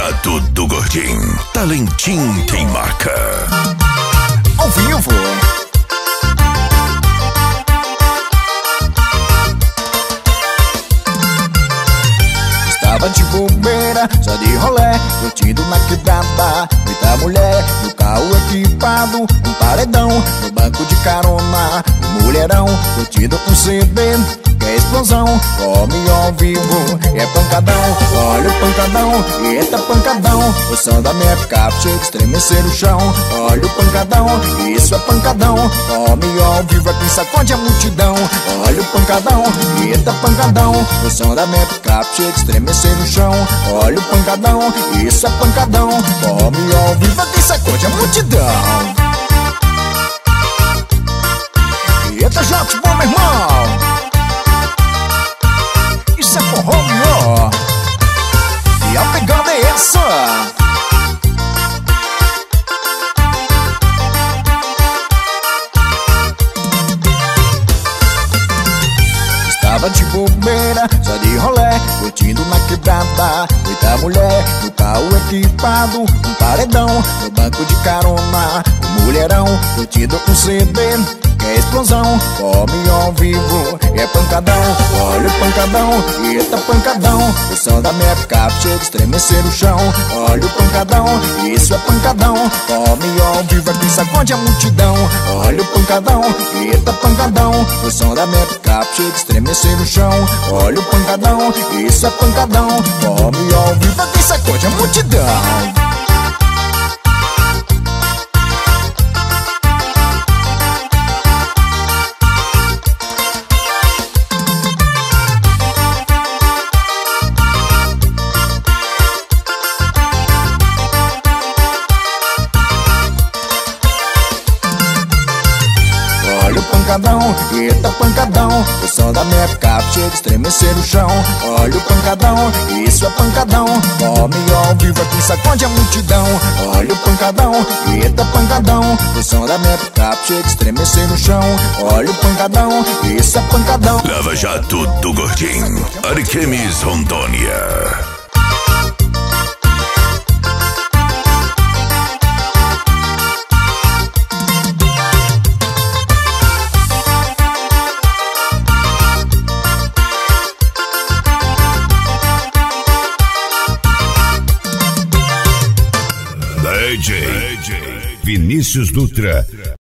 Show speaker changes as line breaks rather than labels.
Jato do Gordinho. Talentinho tem marca.
Ao vivo. Estava de bobeira, só de rolé, curtindo na quebrada. Muita mulher, no carro equipado, um paredão, no banco de carona. Um mulherão, curtindo um CD, que é explosão, come ao vivo, é pancadão. Olha o pancadão, eita pancadão. O som da minha picape chega a estremecer o chão. Olha o pancadão, isso é pancadão. Come ao vivo, aqui sacode a multidão. Olha o pancadão, eita pancadão. O som da minha picape chega a estremecer no chão. Olha o pancadão, isso é pancadão. Come ao vivo, aqui sacode a multidão. Eita, Jato, bom, meu irmão. Isso é forró, melhor. E a pegada é essa. Estava de bobeira, só de rolé, curtindo na quebrada. Muita mulher, no carro equipado, um paredão, no banco de carona. Um mulherão, curtindo um CD, que é explosão, come ao vivo, é pancadão. Olha o pancadão, eita pancadão. O som da minha picape chega a estremecer o chão. Olha o pancadão, isso é pancadão. Come ao vivo, aqui sacode a multidão. Olha o pancadão, eita pancadão. O som da minha picape chega a estremecer no chão. Olha o pancadão, isso é pancadão. Come ao vivo, aqui sacode a multidão. Olha o pancadão, eita pancadão. O som da minha picape chega a estremecer o chão. Olha o pancadão, isso é pancadão. Come ao vivo, aqui sacode a multidão. Olha o pancadão, eita pancadão. O som da minha picape chega a estremecer no chão. Olha o pancadão, isso é pancadão.
Lava Jato do Gordinho, Ariquemes, Rondônia. DJ Vinícius Dutra.